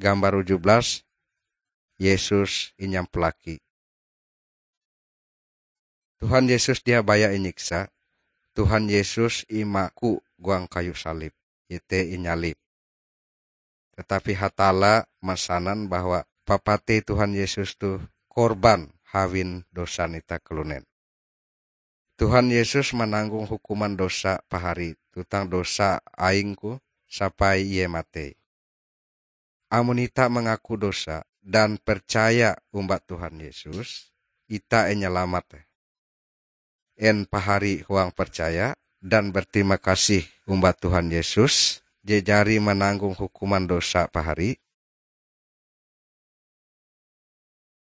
Gambar 17, Yesus inyam pelaki. Tuhan Yesus dia baya inyiksa. Tuhan Yesus imaku guang kayu salib. Ite inyalip. Tetapi hatala masanan bahwa papate Tuhan Yesus tuh korban hawin dosa nita kelunen. Tuhan Yesus menanggung hukuman dosa pahari. Tutang dosa aingku sampai ia mati. Amun ita mengaku dosa dan percaya umbat Tuhan Yesus, ita nyelamat. En pahari huang percaya dan berterima kasih umbat Tuhan Yesus, jejari menanggung hukuman dosa pahari,